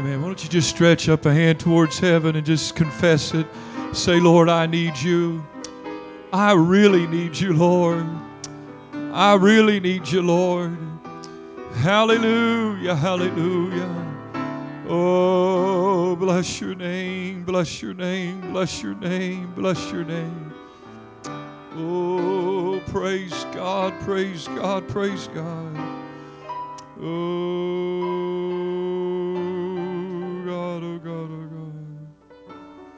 Amen. Why don't you just stretch up a hand towards heaven and just confess it. Say, Lord, I need you. I really need you, Lord. I really need you, Lord. Hallelujah, hallelujah. Oh, bless your name, bless your name, bless your name, bless your name. Oh, praise God, praise God, praise God. Oh, God, oh, God, oh, God.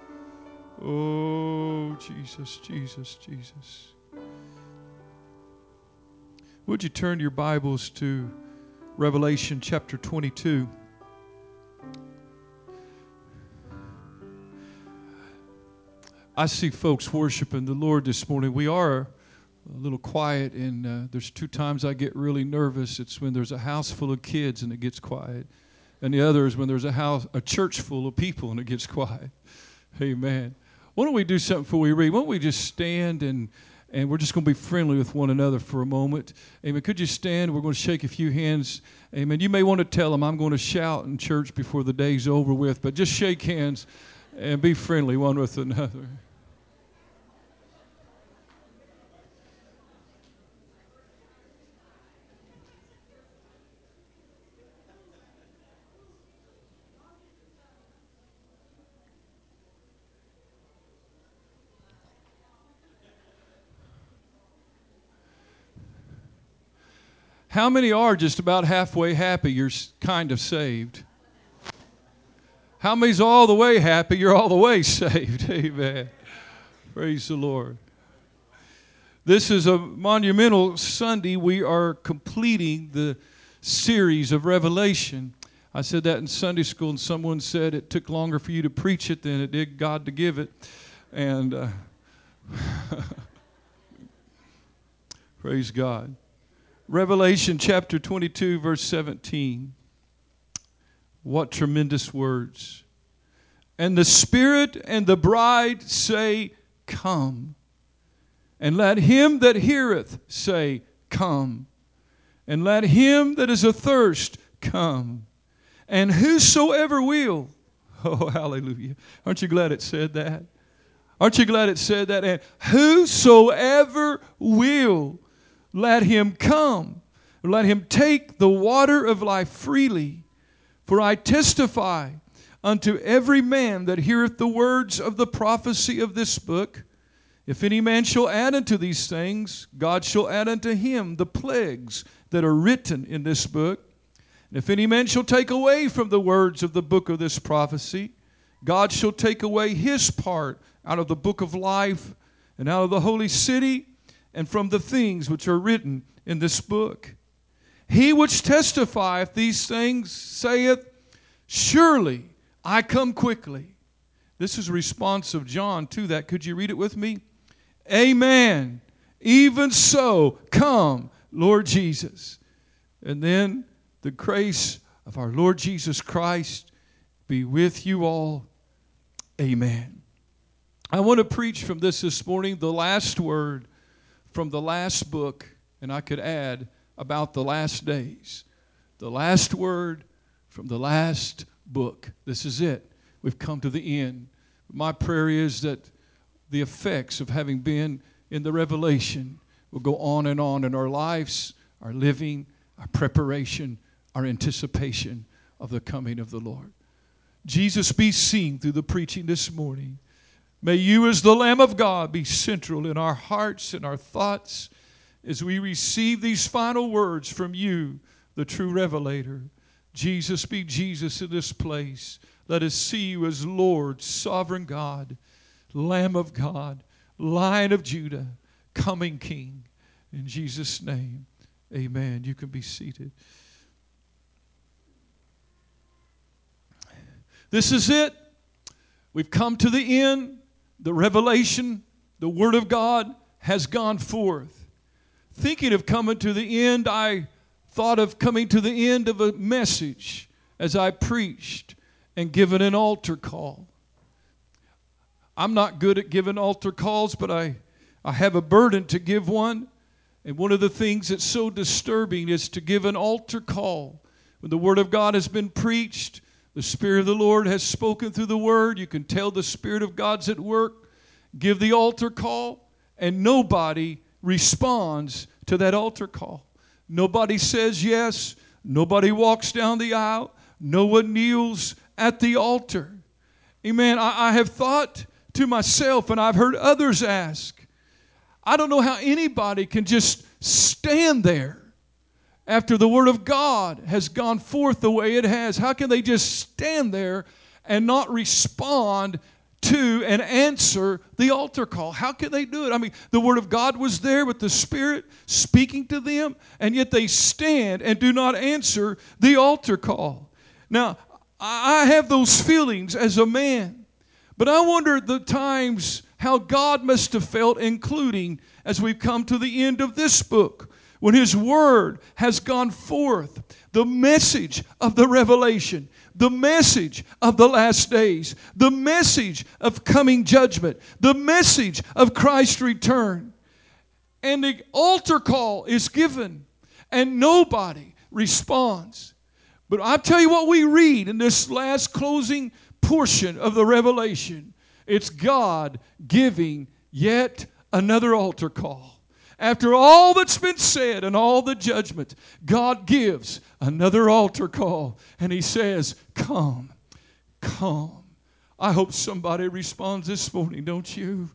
Oh, Jesus, Jesus, Jesus. Would you turn your Bibles to Revelation chapter 22? I see folks worshiping the Lord this morning. We are a little quiet, and there's two times I get really nervous. It's when there's a house full of kids and it gets quiet, and the other is when there's a church full of people and it gets quiet. Amen. Why don't we do something before we read? Why don't we just stand and we're just going to be friendly with one another for a moment. Amen. Could you stand? We're going to shake a few hands. Amen. You may want to tell them I'm going to shout in church before the day's over with, but just shake hands and be friendly one with another. How many are just about halfway happy you're kind of saved? How many's all the way happy you're all the way saved? Amen. Praise the Lord. This is a monumental Sunday. We are completing the series of Revelation. I said that in Sunday school, and someone said it took longer for you to preach it than it did God to give it. And praise God. Revelation chapter 22, verse 17. What tremendous words. And the Spirit and the bride say, Come. And let him that heareth say, Come. And let him that is athirst come. And whosoever will. Oh, hallelujah. Aren't you glad it said that? Aren't you glad it said that? And whosoever will, let him come. Let him take the water of life freely. For I testify unto every man that heareth the words of the prophecy of this book, if any man shall add unto these things, God shall add unto him the plagues that are written in this book. And if any man shall take away from the words of the book of this prophecy, God shall take away his part out of the book of life and out of the holy city and from the things which are written in this book. He which testifieth these things saith, Surely I come quickly. This is a response of John to that. Could you read it with me? Amen. Even so, come, Lord Jesus. And then the grace of our Lord Jesus Christ be with you all. Amen. I want to preach from this morning, the last word from the last book, and I could add about the last days. The last word from the last book. This is it. We've come to the end. My prayer is that the effects of having been in the revelation will go on in our lives, our living, our preparation, our anticipation of the coming of the Lord. Jesus be seen through the preaching this morning. May you as the Lamb of God be central in our hearts and our thoughts as we receive these final words from you, the true revelator. Jesus be Jesus in this place. Let us see you as Lord, sovereign God, Lamb of God, Lion of Judah, coming King. In Jesus' name, amen. You can be seated. This is it. We've come to the end. The revelation, the Word of God has gone forth. Thinking of coming to the end, I thought of coming to the end of a message as I preached and given an altar call. I'm not good at giving altar calls, but I have a burden to give one. And one of the things that's so disturbing is to give an altar call when the Word of God has been preached, The Spirit of the Lord has spoken through the Word. You can tell the Spirit of God's at work. Give the altar call, and nobody responds to that altar call. Nobody says yes. Nobody walks down the aisle. No one kneels at the altar. Amen. I have thought to myself, and I've heard others ask, I don't know how anybody can just stand there after the Word of God has gone forth the way it has. How can they just stand there and not respond to and answer the altar call? How can they do it? I mean, the Word of God was there with the Spirit speaking to them, and yet they stand and do not answer the altar call. Now, I have those feelings as a man, but I wonder the times how God must have felt, including as we've come to the end of this book, when His Word has gone forth, the message of the revelation, the message of the last days, the message of coming judgment, the message of Christ's return. And the altar call is given, and nobody responds. But I'll tell you what we read in this last closing portion of the revelation. It's God giving yet another altar call. After all that's been said and all the judgment, God gives another altar call. And He says, come, come. I hope somebody responds this morning, don't you?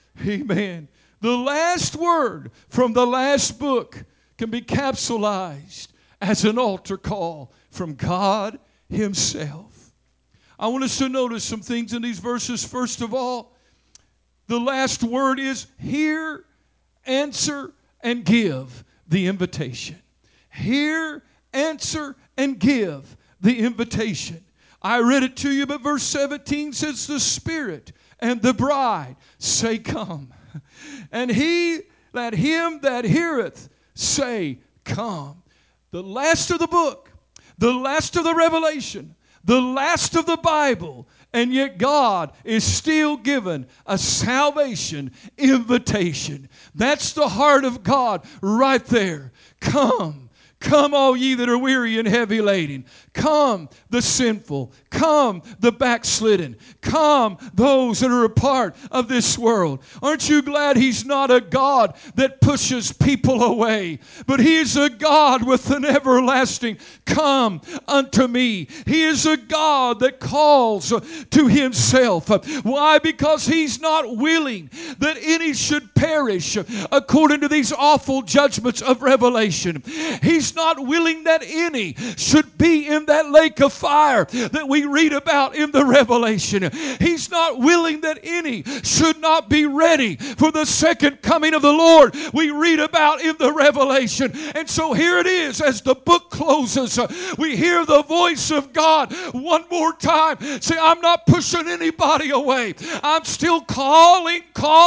Amen. The last word from the last book can be capsulized as an altar call from God Himself. I want us to notice some things in these verses. First of all, the last word is hear, answer, and give the invitation. Hear, answer, and give the invitation. I read it to you, but verse 17 says, the Spirit and the bride say, come. And let him that heareth say, come. The last of the book, the last of the revelation, the last of the Bible, and yet God is still given a salvation invitation. That's the heart of God right there. Come. Come, all ye that are weary and heavy laden. Come, the sinful. Come, the backslidden. Come, those that are a part of this world. Aren't you glad He's not a God that pushes people away, but He is a God with an everlasting come unto me. He is a God that calls to Himself. Why? Because He's not willing that any should perish according to these awful judgments of Revelation. He's not willing that any should be in that lake of fire that we read about in the Revelation. He's not willing that any should not be ready for the second coming of the Lord we read about in the Revelation. And so here it is, as the book closes, we hear the voice of God one more time say, I'm not pushing anybody away. I'm still calling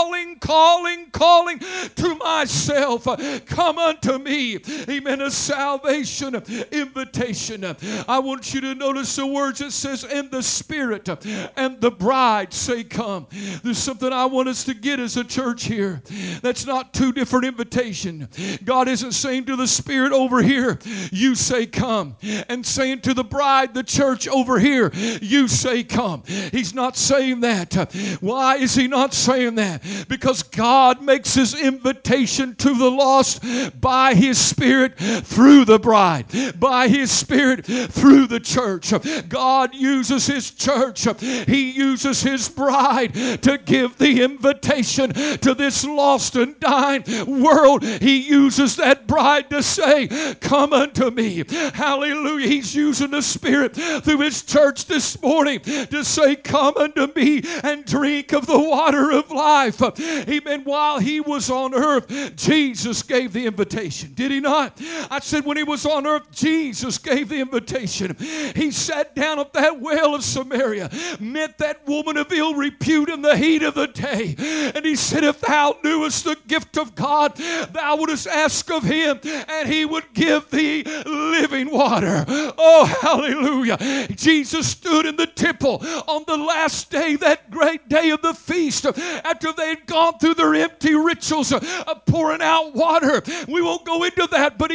to myself. Come unto me. Amen. A salvation invitation. I want you to notice the words it says, and the Spirit and the bride say, come. There's something I want us to get as a church here. That's not two different invitations. God isn't saying to the Spirit over here, you say come, and saying to the bride, the church over here, you say come. He's not saying that. Why is He not saying that? Because God makes His invitation to the lost by His Spirit through the bride, by His Spirit through the church. God uses His church. He uses His bride to give the invitation to this lost and dying world. He uses that bride to say, come unto me. Hallelujah. He's using the Spirit through His church this morning to say, come unto me and drink of the water of life. Amen. While He was on earth, Jesus gave the invitation. Did He not? I said when He was on earth, Jesus gave the invitation. He sat down at that well of Samaria, met that woman of ill repute in the heat of the day, and He said, if thou knewest the gift of God, thou wouldest ask of Him, and He would give thee living water. Oh, hallelujah. Jesus stood in the temple on the last day, that great day of the feast, after they had gone through their empty rituals of pouring out water. We won't go into that, but He stood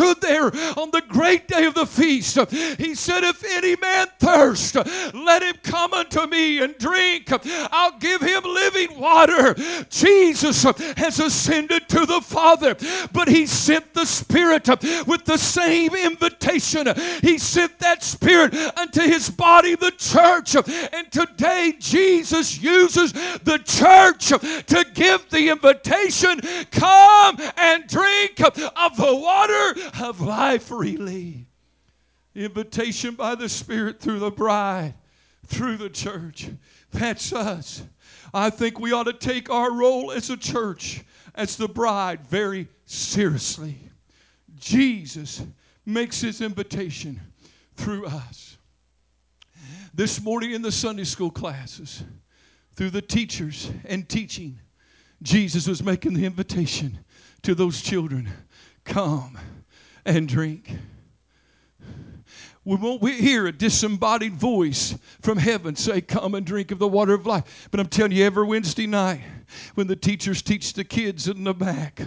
stood there on the great day of the feast. He said, if any man thirst, let him come unto me and drink. I'll give him living water. Jesus has ascended to the Father, but he sent the Spirit with the same invitation. He sent that Spirit unto his body, the church. And today Jesus uses the church to give the invitation, come and drink of the water of life freely. Invitation by the Spirit through the bride, through the church. That's us. I think we ought to take our role as a church, as the bride, very seriously. Jesus makes his invitation through us. This morning in the Sunday school classes, through the teachers and teaching, Jesus was making the invitation to those children, come and drink. We won't hear a disembodied voice from heaven say, come and drink of the water of life. But I'm telling you, every Wednesday night when the teachers teach the kids in the back,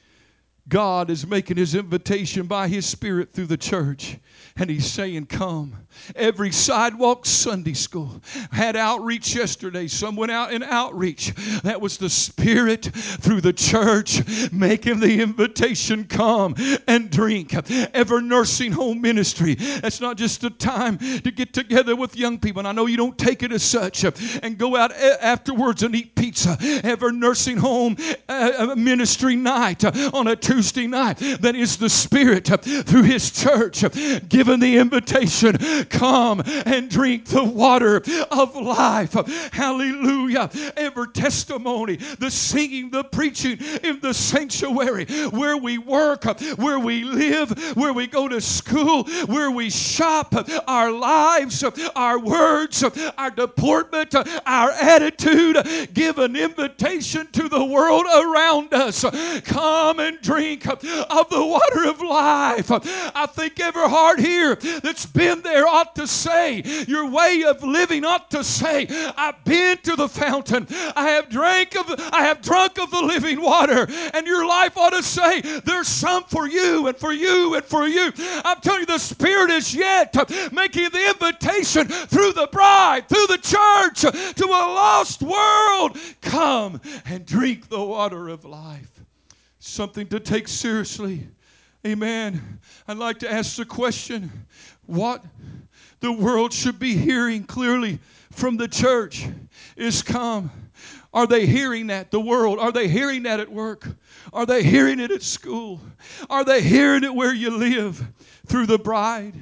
God is making his invitation by his Spirit through the church. And he's saying, come. Every sidewalk Sunday school had outreach yesterday. Some went out in outreach. That was the Spirit through the church making the invitation, come and drink. Every nursing home ministry, that's not just a time to get together with young people. And I know you don't take it as such and go out afterwards and eat pizza. Every nursing home ministry night on a Tuesday night, that is the Spirit through his church given the invitation, come and drink the water of life. Hallelujah. Every testimony, the singing, the preaching in the sanctuary, where we work, where we live, where we go to school, where we shop, our lives, our words, our deportment, our attitude, give an invitation to the world around us. Come and drink of the water of life. I think every heart here that's been there ought to say, your way of living ought to say, I've been to the fountain. I have drunk of the living water. And your life ought to say, there's some for you and for you and for you. I'm telling you, the Spirit is yet making the invitation through the bride, through the church, to a lost world. Come and drink the water of life. Something to take seriously. Amen. I'd like to ask the question, what the world should be hearing clearly from the church is come. Are they hearing that? The world, are they hearing that at work? Are they hearing it at school? Are they hearing it where you live? Through the bride.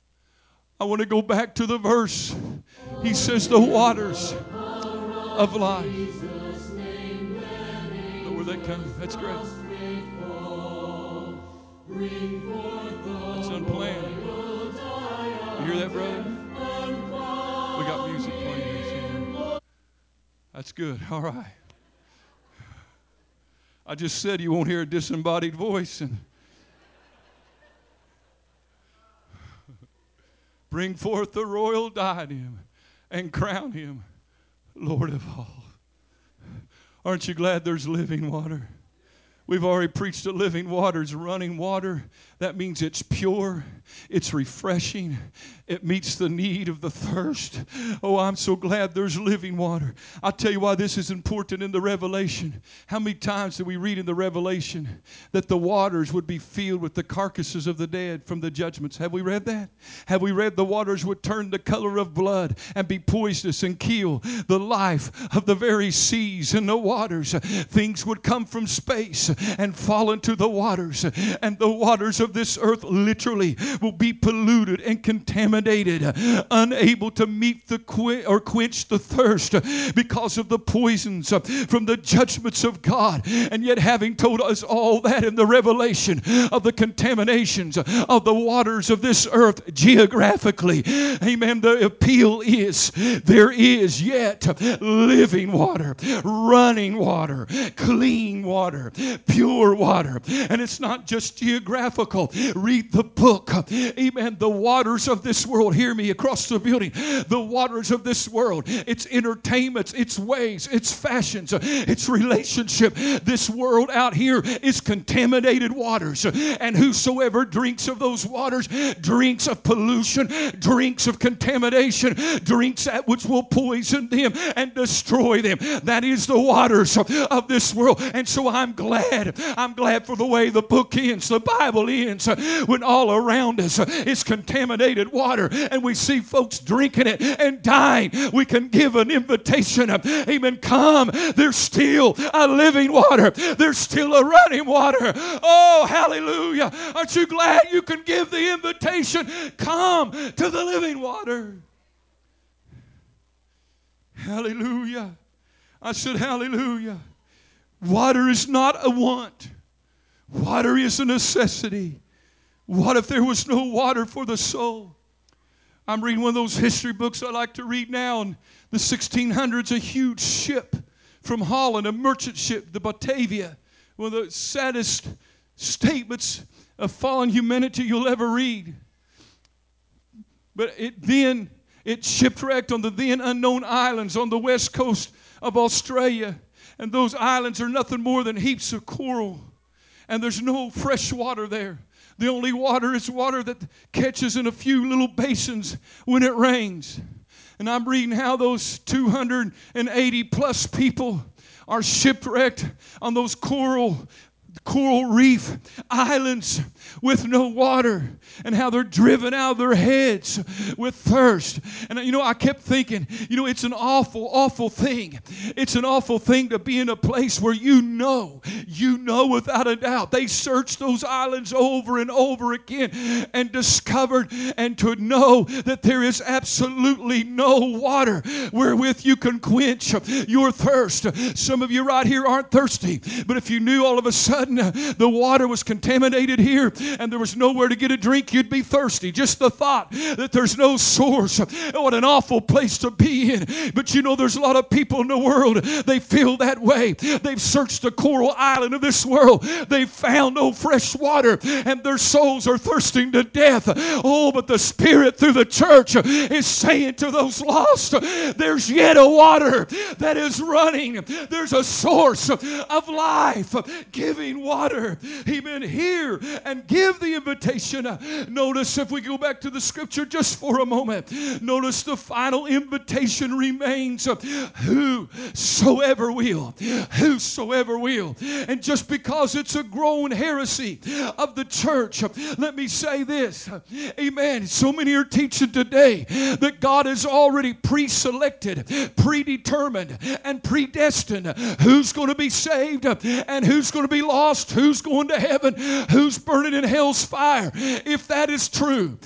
I want to go back to the verse. He says the waters of life. Look where they come. That's great. That's unplanned. You hear that, brother? We got music playing here somewhere. That's good. All right. I just said you won't hear a disembodied voice. And bring forth the royal diadem and crown him Lord of all. Aren't you glad there's living water? We've already preached that living water is running water. That means it's pure, it's refreshing, it meets the need of the thirst. Oh, I'm so glad there's living water. I'll tell you why this is important in the Revelation. How many times do we read in the Revelation that the waters would be filled with the carcasses of the dead from the judgments? Have we read that? Have we read the waters would turn the color of blood and be poisonous and kill the life of the very seas and the waters? Things would come from space and fall into the waters, and the waters of this earth literally will be polluted and contaminated, unable to meet the quench the thirst because of the poisons from the judgments of God. And yet, having told us all that in the revelation of the contaminations of the waters of this earth geographically, amen, the appeal is there is yet living water, running water, clean water, pure water. And it's not just geographical. Read the book Amen. The waters of this world, hear me across the building, the waters of this world, its entertainments, its ways, its fashions, its relationship. This world out here is contaminated waters. And whosoever drinks of those waters drinks of pollution, drinks of contamination, drinks that which will poison them and destroy them. That is the waters of this world. And so I'm glad for the way the book ends, the Bible ends, when all around us is contaminated water and we see folks drinking it and dying. We can give an invitation. Amen. Come. There's still a living water. There's still a running water. Oh, hallelujah. Aren't you glad you can give the invitation? Come to the living water. Hallelujah. I said, hallelujah. Water is not a want. Water is a necessity. What if there was no water for the soul? I'm reading one of those history books I like to read now. In the 1600s, a huge ship from Holland, a merchant ship, the Batavia, one of the saddest statements of fallen humanity you'll ever read. But it shipwrecked on the then unknown islands on the west coast of Australia. And those islands are nothing more than heaps of coral. And there's no fresh water there. The only water is water that catches in a few little basins when it rains. And I'm reading how those 280 plus people are shipwrecked on those coral reef islands with no water, and how they're driven out of their heads with thirst. And I kept thinking, it's an awful thing. It's an awful thing to be in a place where you know without a doubt. They searched those islands over and over again and discovered, and to know that there is absolutely no water wherewith you can quench your thirst. Some of you right here aren't thirsty, but if you knew all of a sudden the water was contaminated here and there was nowhere to get a drink, you'd be thirsty. Just the thought that there's no source. What an awful place to be in. But there's a lot of people in the world, they feel that way. They've searched the coral island of this world. They've found no fresh water and their souls are thirsting to death. Oh, but the Spirit through the church is saying to those lost, there's yet a water that is running. There's a source of life giving water. Amen. Hear and give the invitation. Notice, if we go back to the scripture just for a moment, notice the final invitation remains, whosoever will. Whosoever will. And just because it's a growing heresy of the church, let me say this. Amen. So many are teaching today that God has already pre-selected, predetermined, and predestined who's going to be saved and who's going to be lost, who's going to heaven, who's burning in hell's fire. If that is true,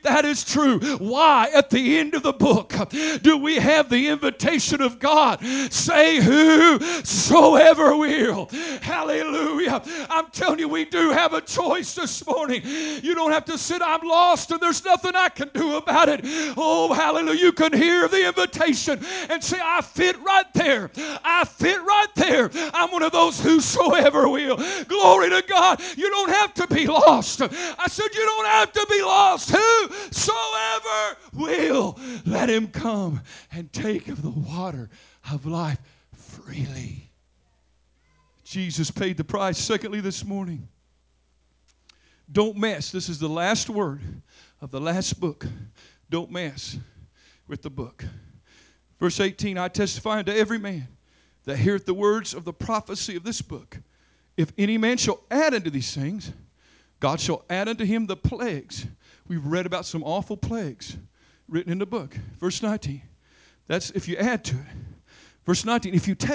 why at the end of the book do we have the invitation of God? Say, whosoever will. Hallelujah. I'm telling you, we do have a choice this morning. You don't have to sit, I'm lost and there's nothing I can do about it. Oh, hallelujah. You can hear the invitation and say, I fit right there. I fit right there. I'm one of those whosoever will. Glory to God. You don't have to be lost. I said, you don't have to be lost. Whosoever will, let him come and take of the water of life freely. Jesus paid the price. Secondly, this morning, don't mess. This is the last word of the last book. Don't mess with the book. Verse 18, I testify unto every man that heareth the words of the prophecy of this book. If any man shall add unto these things, God shall add unto him the plagues. We've read about some awful plagues written in the book. Verse 19, that's if you add to it. Verse 19,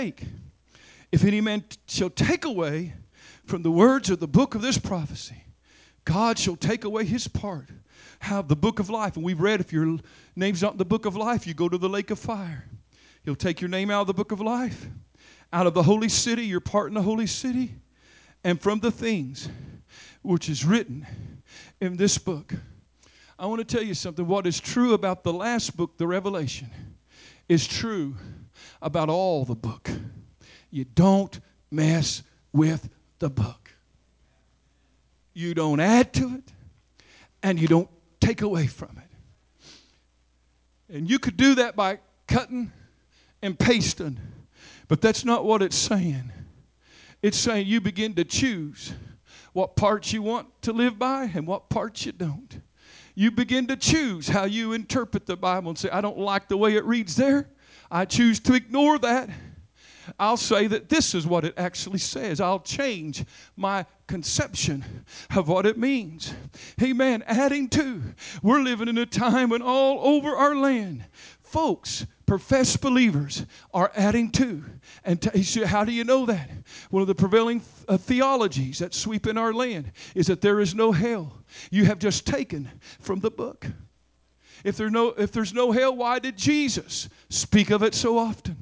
if any man shall take away from the words of the book of this prophecy, God shall take away his part. How the book of life. And we've read, if your name's not in the book of life, you go to the lake of fire. He'll take your name out of the book of life, out of the holy city, your part in the holy city, and from the things which is written in this book. I want to tell you something. What is true about the last book, the Revelation, is true about all the book. You don't mess with the book. You don't add to it, and you don't take away from it. And you could do that by cutting and pasting, but that's not what it's saying. It's saying you begin to choose what parts you want to live by and what parts you don't. You begin to choose how you interpret the Bible and say, I don't like the way it reads there. I choose to ignore that. I'll say that this is what it actually says. I'll change my conception of what it means. Amen. Adding to. We're living in a time when all over our land, folks, professed believers are adding to. And how do you know that? One of the prevailing theologies that sweep in our land is that there is no hell. You have just taken from the book. If there's no hell, why did Jesus speak of it so often?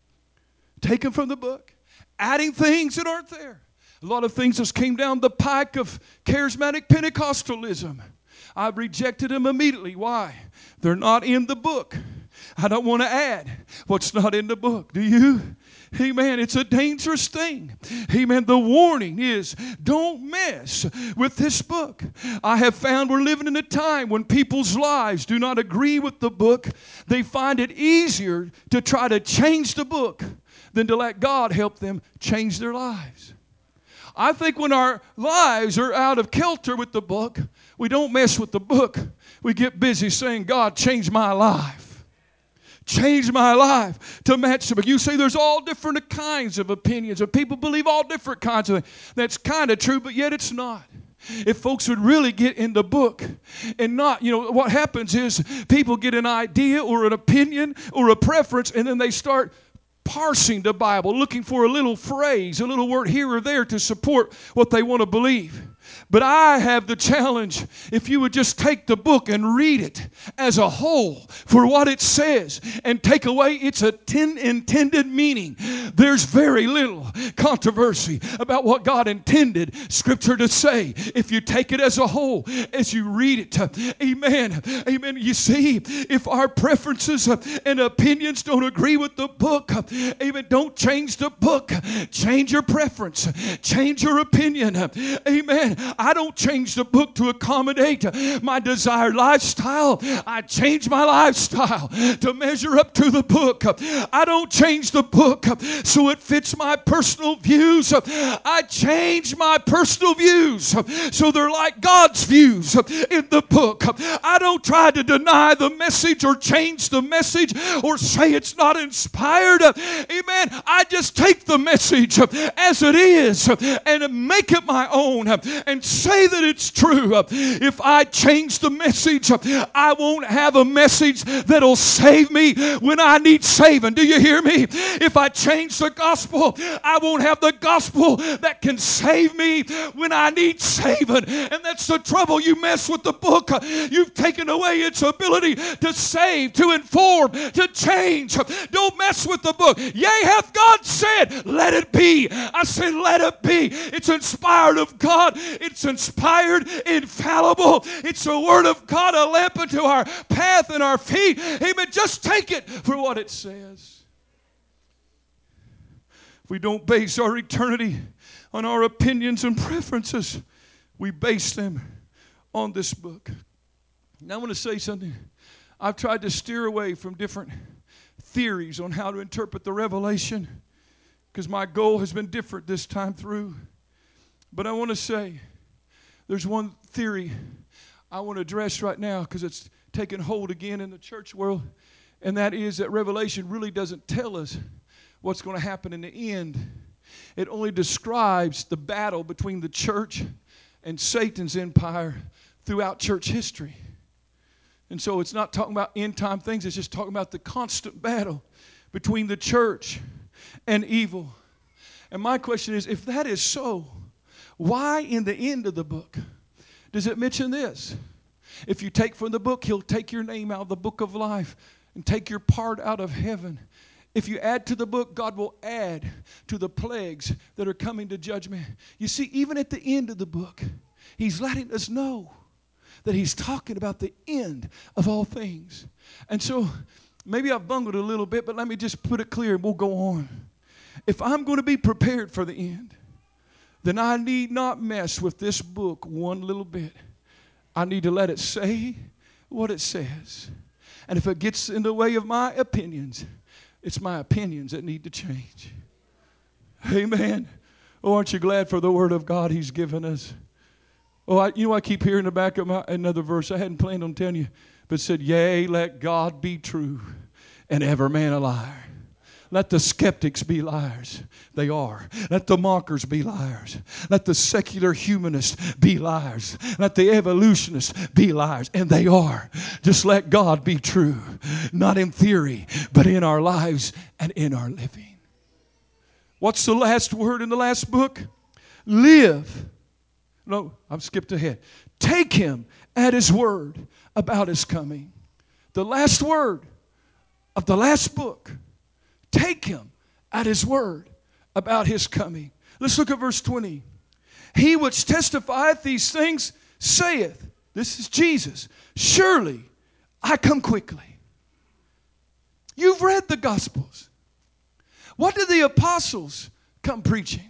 Taken from the book, adding things that aren't there. A lot of things just came down the pike of charismatic Pentecostalism. I rejected them immediately. Why? They're not in the book. I don't want to add what's not in the book. Do you? Amen. It's a dangerous thing. Amen. The warning is don't mess with this book. I have found we're living in a time when people's lives do not agree with the book. They find it easier to try to change the book than to let God help them change their lives. I think when our lives are out of kilter with the book, we don't mess with the book. We get busy saying, God, change my life. Change my life to match the book. You say there's all different kinds of opinions, and people believe all different kinds of things. That's kind of true, but yet it's not. If folks would really get in the book and not, what happens is people get an idea or an opinion or a preference, and then they start parsing the Bible, looking for a little phrase, a little word here or there to support what they want to believe. But I have the challenge, if you would just take the book and read it as a whole for what it says and take away its intended meaning, there's very little controversy about what God intended Scripture to say. If you take it as a whole, as you read it, amen, amen. You see, if our preferences and opinions don't agree with the book, amen, don't change the book. Change your preference. Change your opinion. Amen. I don't change the book to accommodate my desired lifestyle. I change my lifestyle to measure up to the book. I don't change the book so it fits my personal views. I change my personal views so they're like God's views in the book. I don't try to deny the message or change the message or say it's not inspired. Amen. I just take the message as it is and make it my own and say that it's true. If I change the message, I won't have a message that'll save me when I need saving. Do you hear me? If I change the gospel, I won't have the gospel that can save me when I need saving. And that's the trouble. You mess with the book, you've taken away its ability to save, to inform, to change. Don't mess with the book. Yea, hath God said, let it be. I said, let it be. It's inspired of God. It's inspired, infallible. It's the Word of God, a lamp unto our path and our feet. Amen. Just take it for what it says. If we don't base our eternity on our opinions and preferences, we base them on this book. Now I want to say something. I've tried to steer away from different theories on how to interpret the Revelation because my goal has been different this time through. But I want to say there's one theory I want to address right now because it's taken hold again in the church world, and that is that Revelation really doesn't tell us what's going to happen in the end. It only describes the battle between the church and Satan's empire throughout church history. And so it's not talking about end-time things. It's just talking about the constant battle between the church and evil. And my question is, if that is so, why in the end of the book does it mention this? If you take from the book, He'll take your name out of the book of life and take your part out of heaven. If you add to the book, God will add to the plagues that are coming to judgment. You see, even at the end of the book, He's letting us know that He's talking about the end of all things. And so maybe I've bungled a little bit, but let me just put it clear and we'll go on. If I'm going to be prepared for the end, then I need not mess with this book one little bit. I need to let it say what it says. And if it gets in the way of my opinions, it's my opinions that need to change. Amen. Oh, aren't you glad for the word of God He's given us? Oh, I keep hearing in the back of another verse. I hadn't planned on telling you, but said, yea, let God be true and every man a liar. Let the skeptics be liars. They are. Let the mockers be liars. Let the secular humanists be liars. Let the evolutionists be liars. And they are. Just let God be true. Not in theory, but in our lives and in our living. What's the last word in the last book? Live. No, I've skipped ahead. Take Him at His word about His coming. The last word of the last book. Take Him at His word about His coming. Let's look at verse 20. He which testifieth these things saith, this is Jesus, surely I come quickly. You've read the Gospels. What did the apostles come preaching?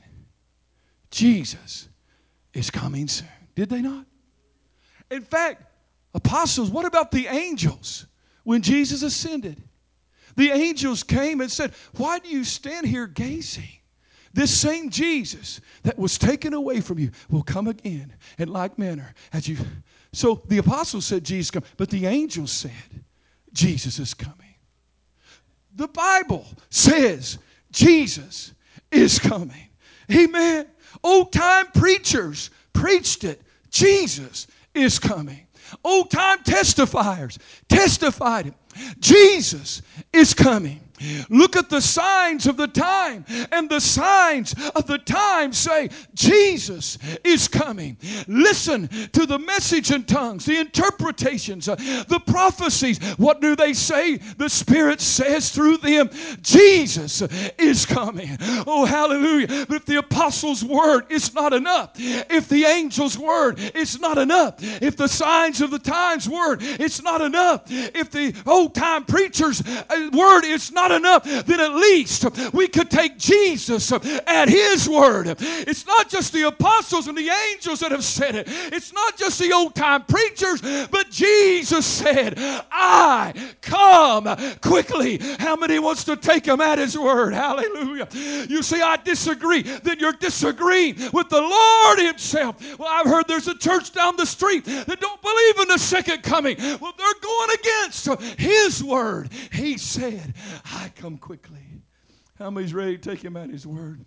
Jesus is coming soon. Did they not? In fact, apostles, what about the angels when Jesus ascended? The angels came and said, why do you stand here gazing? This same Jesus that was taken away from you will come again in like manner as you. So the apostles said Jesus come, but the angels said Jesus is coming. The Bible says Jesus is coming. Amen. Old time preachers preached it. Jesus is coming. Old time testifiers testified it. Jesus is coming. Look at the signs of the time, and the signs of the time say Jesus is coming. Listen to the message in tongues, the interpretations, the prophecies. What do they say? The Spirit says through them, Jesus is coming. Oh, hallelujah. But if the apostles' word is not enough, if the angels' word is not enough, if the signs of the times word is not enough, if the old time preachers' word is not enough, then at least we could take Jesus at His word. It's not just the apostles and the angels that have said it. It's not just the old time preachers, but Jesus said, I come quickly. How many wants to take Him at His word? Hallelujah. You say, I disagree. Then you're disagreeing with the Lord Himself. Well, I've heard there's a church down the street that don't believe in the second coming. Well, they're going against His word. He said, I come quickly. How many's ready to take Him at His word?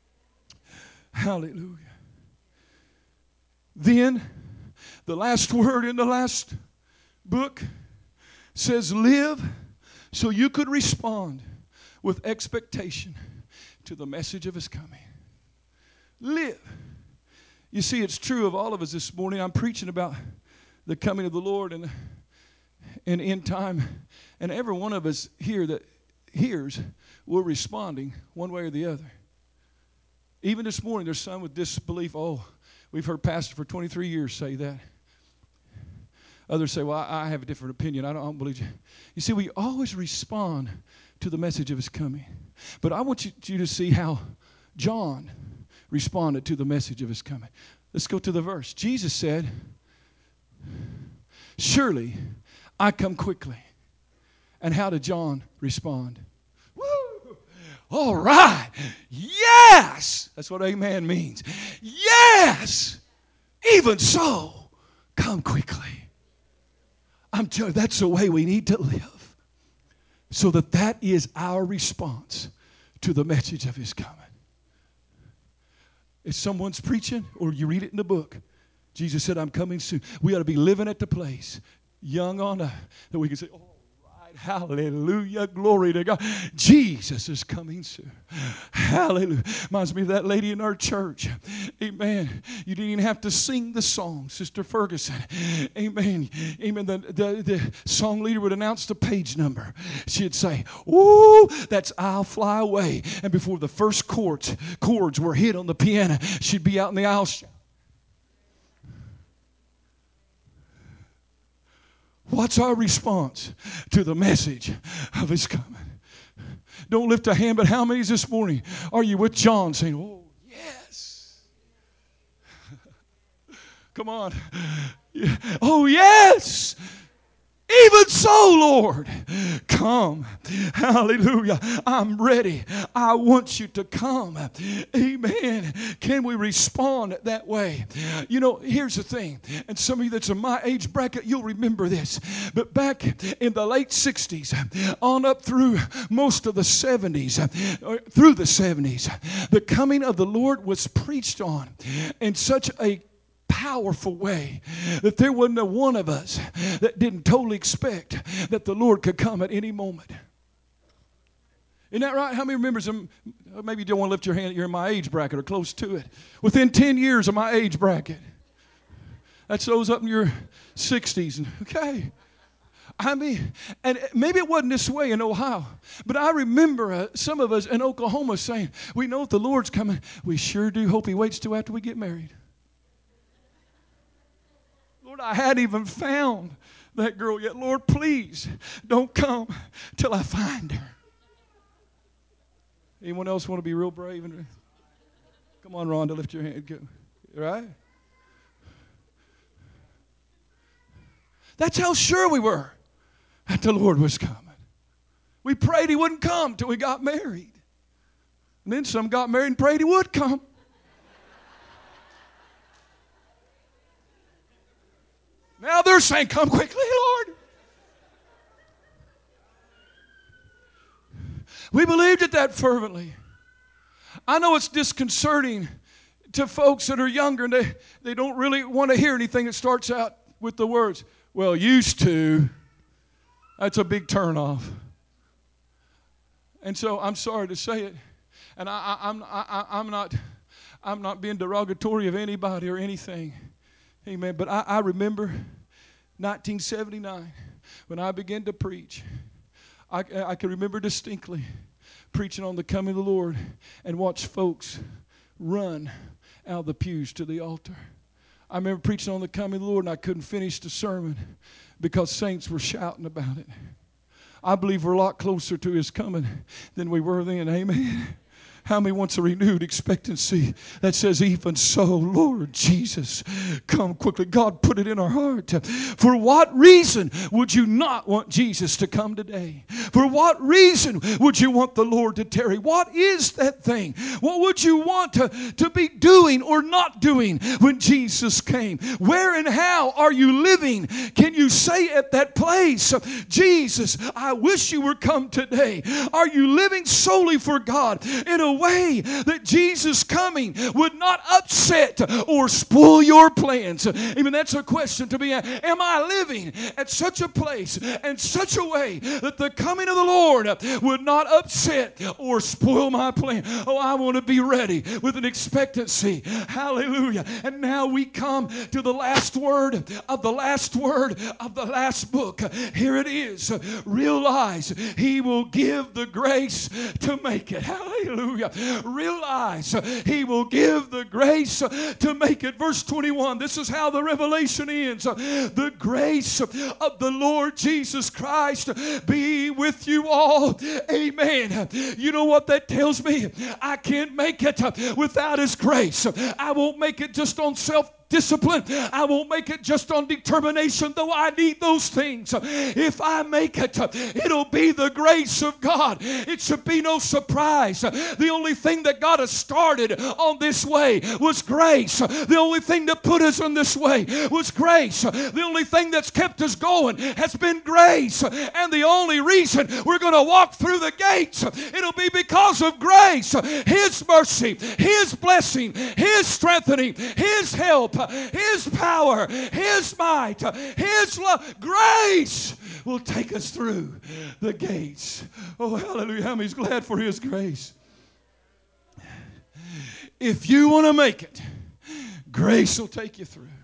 Hallelujah. Then, the last word in the last book says live, so you could respond with expectation to the message of His coming. Live. You see, it's true of all of us this morning. I'm preaching about the coming of the Lord and end time. And every one of us here that hears, we're responding one way or the other. Even this morning, there's some with disbelief. Oh, we've heard pastor for 23 years say that. Others say, well, I have a different opinion. I don't believe you. You see, we always respond to the message of His coming. But I want you to see how John responded to the message of His coming. Let's go to the verse. Jesus said, surely I come quickly. And how did John respond? Woo! All right. Yes. That's what amen means. Yes. Even so, come quickly. I'm telling you, that's the way we need to live. So that is our response to the message of His coming. If someone's preaching or you read it in the book, Jesus said, I'm coming soon. We ought to be living at the place, young on that we can say, oh, hallelujah, glory to God. Jesus is coming soon. Hallelujah. Reminds me of that lady in our church. Amen. You didn't even have to sing the song, Sister Ferguson. Amen. Amen. The song leader would announce the page number. She'd say, ooh, that's I'll Fly Away. And before the first chords were hit on the piano, she'd be out in the aisle shouting. What's our response to the message of His coming? Don't lift a hand, but how many this morning are you with John saying, oh, yes. Come on. Oh, yes. Even so, Lord, come. Hallelujah. I'm ready. I want you to come. Amen. Can we respond that way? You know, here's the thing. And some of you that's in my age bracket, you'll remember this. But back in the late 60s, on up through most of the 70s, the coming of the Lord was preached on in such a powerful way that there wasn't a one of us that didn't totally expect that the Lord could come at any moment. Isn't that right? How many remembers them? Maybe you don't want to lift your hand. You're in my age bracket or close to it. Within 10 years of my age bracket. That's those up in your 60s. Okay. I mean, and maybe it wasn't this way in Ohio, but I remember some of us in Oklahoma saying, we know if the Lord's coming, we sure do hope He waits till after we get married. Lord, I hadn't even found that girl yet. Lord, please don't come till I find her. Anyone else want to be real brave? Come on, Rhonda, lift your hand. Right? That's how sure we were that the Lord was coming. We prayed He wouldn't come till we got married. And then some got married and prayed He would come. Now they're saying, come quickly, Lord. We believed it that fervently. I know it's disconcerting to folks that are younger and they don't really want to hear anything that starts out with the words, well, used to. That's a big turnoff. And so I'm sorry to say it, and I'm not being derogatory of anybody or anything. Amen. But I remember 1979 when I began to preach. I can remember distinctly preaching on the coming of the Lord and watch folks run out of the pews to the altar. I remember preaching on the coming of the Lord and I couldn't finish the sermon because saints were shouting about it. I believe we're a lot closer to His coming than we were then. Amen. How many wants a renewed expectancy that says, even so, Lord Jesus, come quickly. God put it in our heart. For what reason would you not want Jesus to come today? For what reason would you want the Lord to tarry? What is that thing? What would you want to be doing or not doing when Jesus came? Where and how are you living? Can you say at that place, Jesus, I wish you were come today? Are you living solely for God in a way that Jesus coming would not upset or spoil your plans? Even that's a question to be asked. Am I living at such a place and such a way that the coming of the Lord would not upset or spoil my plan? Oh, I want to be ready with an expectancy. Hallelujah. And now we come to the last word of the last book. Here it is. Realize He will give the grace to make it. Hallelujah. Realize He will give the grace to make it. Verse 21, this is how the revelation ends. The grace of the Lord Jesus Christ be with you all. Amen. You know what that tells me? I can't make it without His grace. I won't make it just on self-discipline. I won't make it just on determination, though I need those things. If I make it, it'll be the grace of God. It should be no surprise. The only thing that got us started on this way was grace. The only thing that put us on this way was grace. The only thing that's kept us going has been grace. And the only reason we're going to walk through the gates, it'll be because of grace. His mercy, His blessing, His strengthening, His help, His power, His might, His love. Grace will take us through the gates. Oh, hallelujah. How many's glad for His grace? If you want to make it, grace will take you through.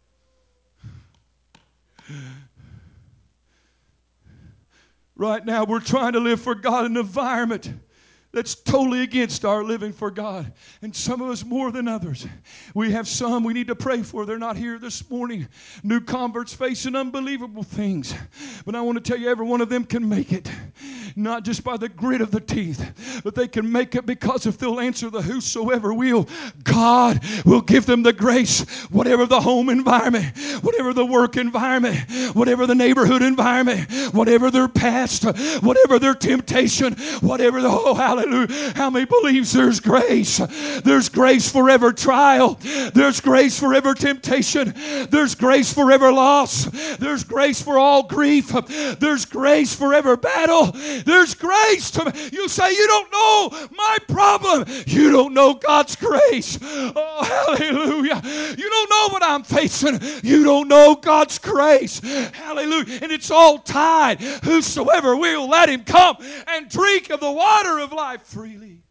Right now, we're trying to live for God in an environment that's totally against our living for God. And some of us more than others. We have some we need to pray for. They're not here this morning. New converts facing unbelievable things. But I want to tell you, every one of them can make it. Not just by the grit of the teeth, but they can make it, because if they'll answer the whosoever will, God will give them the grace. Whatever the home environment, whatever the work environment, whatever the neighborhood environment, whatever their past, whatever their temptation, whatever the, oh hallelujah, how many believes there's grace? There's grace for every trial. There's grace for every temptation. There's grace for every loss. There's grace for all grief. There's grace for every battle. There's grace to, you say, you don't know my problem. You don't know God's grace. Oh, hallelujah. You don't know what I'm facing. You don't know God's grace. Hallelujah. And it's all tied. Whosoever will, let him come and drink of the water of life freely.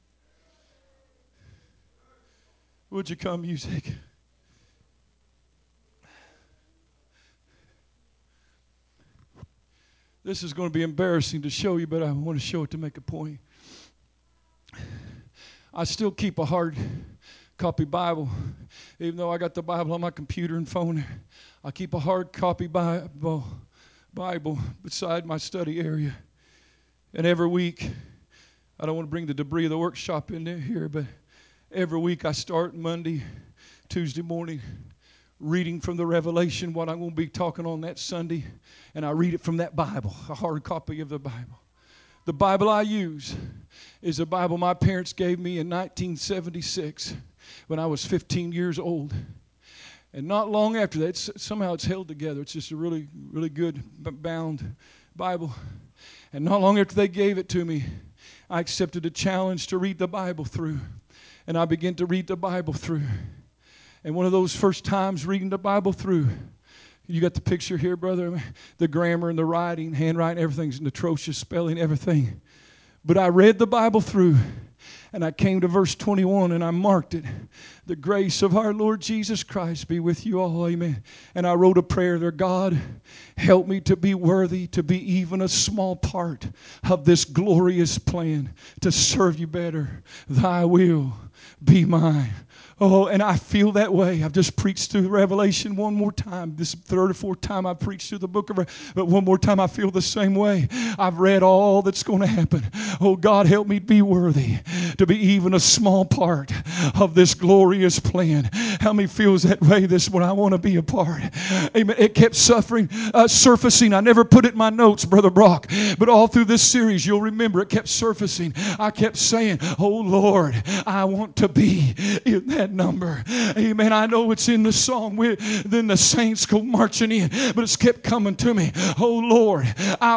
Would you come, music? This is going to be embarrassing to show you, but I want to show it to make a point. I still keep a hard copy Bible, even though I got the Bible on my computer and phone. I keep a hard copy Bible beside my study area. And every week, I don't want to bring the debris of the workshop in here, but every week I start Monday, Tuesday morning, reading from the Revelation, what I'm going to be talking on that Sunday, and I read it from that Bible, a hard copy of the Bible. The Bible I use is a Bible my parents gave me in 1976 when I was 15 years old. And not long after that, somehow it's held together. It's just a really, really good bound Bible. And not long after they gave it to me, I accepted a challenge to read the Bible through. And I began to read the Bible through. And one of those first times reading the Bible through, you got the picture here, brother? The grammar and the writing, handwriting, everything's atrocious, spelling, everything. But I read the Bible through, and I came to verse 21, and I marked it. The grace of our Lord Jesus Christ be with you all, amen. And I wrote a prayer there, God, help me to be worthy, to be even a small part of this glorious plan to serve you better. Thy will be mine. Oh, and I feel that way. I've just preached through Revelation one more time. This third or fourth time I've preached through the book of Revelation. But one more time I feel the same way. I've read all that's going to happen. Oh, God, help me be worthy to be even a small part of this glorious plan. How many feels that way this when I want to be a part? Amen. It kept surfacing. I never put it in my notes, Brother Brock. But all through this series, you'll remember it kept surfacing. I kept saying, oh, Lord, I want to be in that number. Amen. I know it's in the song. Then the saints go marching in, but it's kept coming to me. Oh Lord, I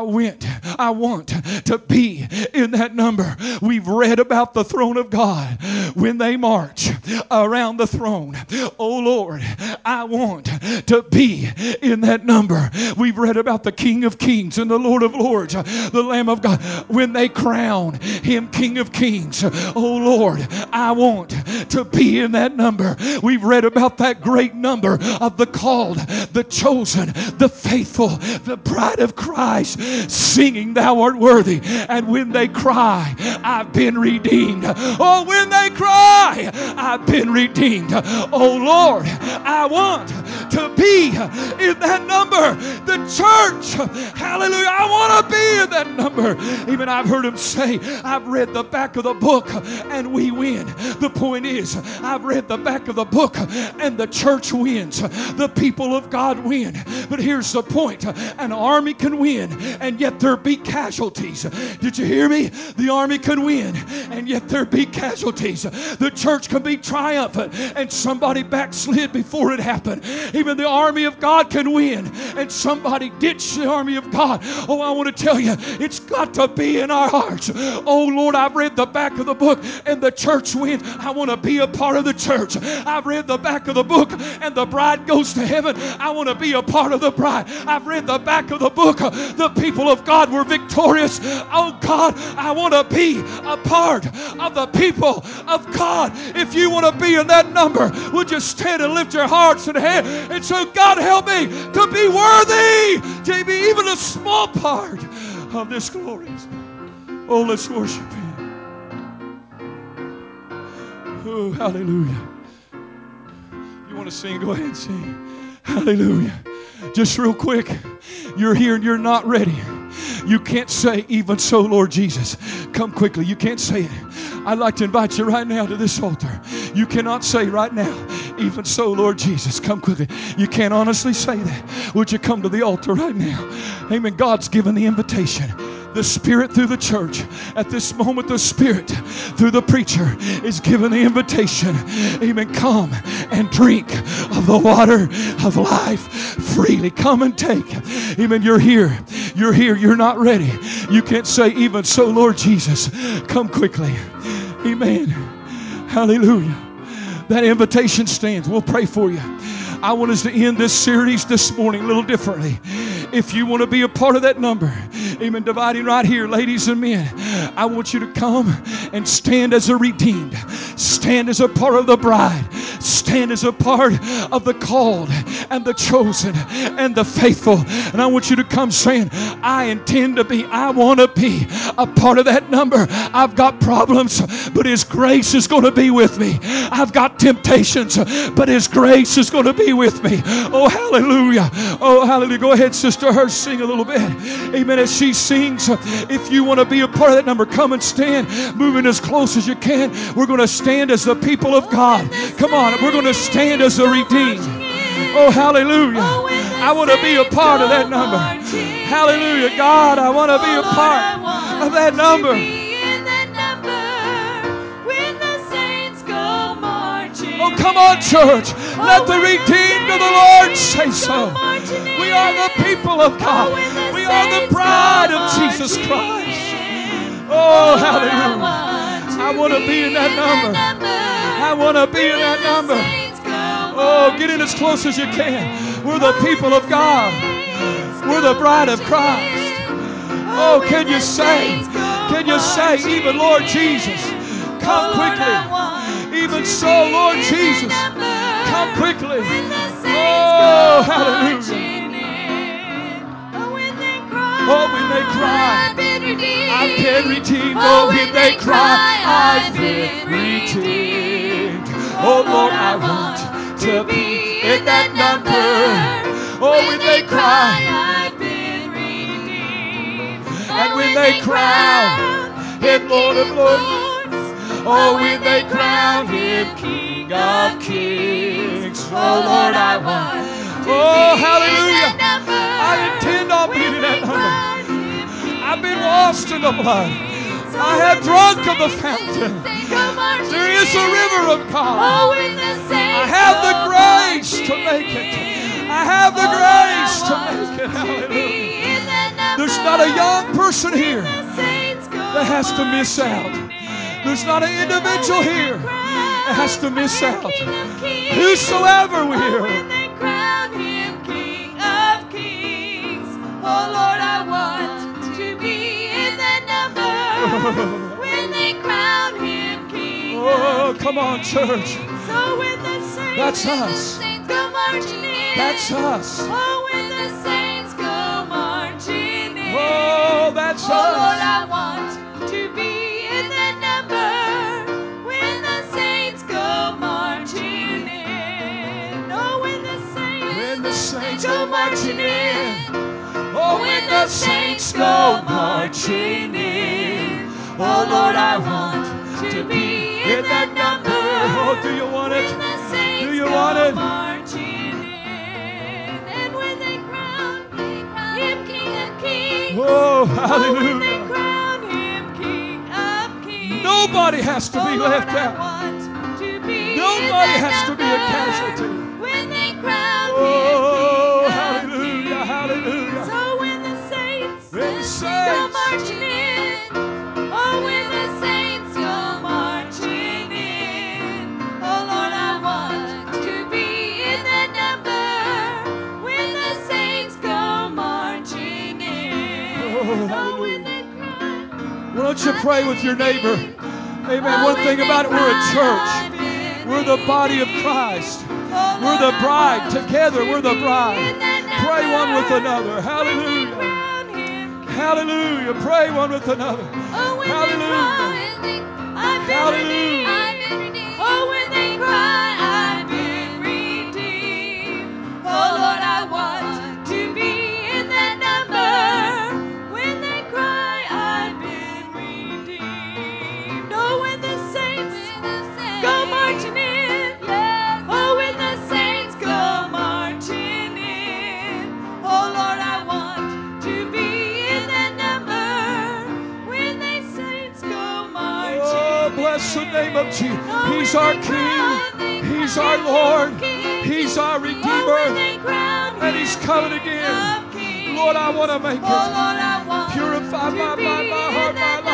want to be in that number. We've read about the throne of God when they march around the throne. Oh Lord, I want to be in that number. We've read about the King of Kings and the Lord of Lords, the Lamb of God, when they crown him King of Kings. Oh Lord, I want to be in that number. We've read about that great number of the called, the chosen, the faithful, the bride of Christ, singing, thou art worthy. And when they cry, I've been redeemed. Oh, when they cry, I've been redeemed. Oh Lord, I want to be in that number. The church, hallelujah, I want to be in that number. Even I've heard him say, I've read the back of the book and we win. The point is, I've read the back of the book and the church wins. The people of God win. But here's the point. An army can win and yet there be casualties. Did you hear me? The army can win and yet there be casualties. The church can be triumphant and somebody backslid before it happened. Even the army of God can win and somebody ditched the army of God. Oh, I want to tell you, it's got to be in our hearts. Oh Lord, I've read the back of the book and the church wins. I want to be a part of the church. I've read the back of the book and the bride goes to heaven. I want to be a part of the bride. I've read the back of the book. The people of God were victorious. Oh God, I want to be a part of the people of God. If you want to be in that number, would you stand and lift your hearts and hands and say, God, help me to be worthy to be even a small part of this glorious. Oh, let's worship him. Oh, hallelujah. You want to sing? Go ahead and sing. Hallelujah. Just real quick, you're here and you're not ready. You can't say, even so, Lord Jesus, come quickly. You can't say it. I'd like to invite you right now to this altar. You cannot say right now, even so, Lord Jesus, come quickly. You can't honestly say that. Would you come to the altar right now? Amen. God's given the invitation. The Spirit through the church. At this moment, the Spirit through the preacher is given the invitation. Amen. Come and drink of the water of life freely. Come and take. Amen. You're here. You're here. You're not ready. You can't say, even so, Lord Jesus, come quickly. Amen. Hallelujah. That invitation stands. We'll pray for you. I want us to end this series this morning a little differently. If you want to be a part of that number, amen, dividing right here, ladies and men, I want you to come and stand as a redeemed. Stand as a part of the bride. Stand as a part of the called and the chosen and the faithful. And I want you to come saying, I intend to be, I want to be a part of that number. I've got problems, but His grace is going to be with me. I've got temptations, but His grace is going to be with me. Oh, hallelujah. Oh, hallelujah. Go ahead, Sister Hurst, sing a little bit. Amen. As she sings, if you want to be a part of that number, come and stand, moving as close as you can. We're going to stand as the people of God. Come on, we're going to stand as the redeemed. Oh, hallelujah. I want to be a part of that number. Hallelujah. God, I want to be a part of that number. Oh, come on, church. Let the redeemed of the Lord say so. We are the people of God. We are the bride of Jesus Christ. Oh, hallelujah. I want to be in that number. I want to be in that number. Oh, get in as close as you can. We're the people of God. We're the bride of Christ. Oh, can you say, even Lord Jesus, come quickly. Even so, Lord Jesus, come quickly. Oh, hallelujah. Oh, when they cry, I've been redeemed. Oh, when they cry, I've been redeemed. Oh, Lord, I want to be in that number. Oh, when they cry, I've been redeemed. And when they crown Him Lord of Lords, oh, when they crown Him King of Kings. Oh, Lord, I want to be hallelujah. I intend on being in that number. I've been washed in the blood. I have drunk of the fountain. There is a river of God. I have the grace to make it. I have the grace to make it. Hallelujah. There's not a young person here that has to miss out. There's not an individual here that has to miss out. Whosoever we hear. Oh, Lord, I want to be in that number when they crown Him King. Oh, come on, church. So when the saints, that's us. Go marching in. That's us. Oh, when the saints go marching in. Oh, that's us. Oh, Lord, I want to be in that number when the saints go marching in. Oh, when the saints go marching in. Oh, when the saints go marching in. Oh, Lord, I want to be in that number. Oh, do you want it? Do you want it? Marching in. And when they crown Him King of Kings. Oh, hallelujah. When they crown Him King of Kings. Nobody has to be left out. Nobody has to be a casualty. When they crown Him King of Kings. Hallelujah. So when the saints go marching in. Oh, when the saints go marching in. Oh, Lord, I want to be in that number when the saints go marching in. Oh, when they cry. Why don't you pray with your neighbor? Amen. One thing about it, we're a church. We're the body of Christ. We're the bride. Together, we're the bride. Pray one with another. Hallelujah. Hallelujah. Pray one with another. Hallelujah. Hallelujah. Oh, when they cry, I've been redeemed. Oh, Lord, I want to be in that number when they bless the name of Jesus. He's our King. He's our Lord. He's our Redeemer. And He's coming again. Lord, I want to make it. Purify my mind, my heart, my life.